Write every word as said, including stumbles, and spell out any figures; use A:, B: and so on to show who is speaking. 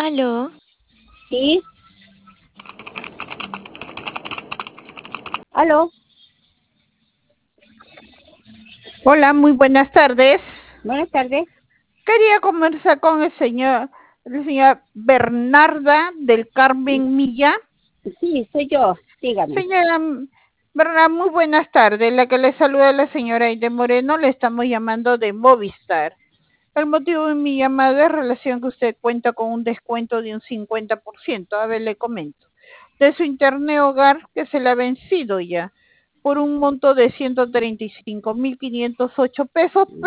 A: Aló,
B: Sí, aló,
C: Hola, muy buenas tardes.
B: buenas tardes.
C: Quería conversar con el señor, la señora Bernarda del Carmen Milla.
B: Sí, soy yo, dígame.
C: Señora mm, Bernarda, muy buenas tardes. La que le saluda es la señora Aide Moreno, le estamos llamando de Movistar. El motivo de mi llamada es relación que usted cuenta con un descuento de un cincuenta por ciento. A ver, le comento. De su internet hogar que se le ha vencido ya por un monto de ciento treinta y cinco mil quinientos ocho pesos.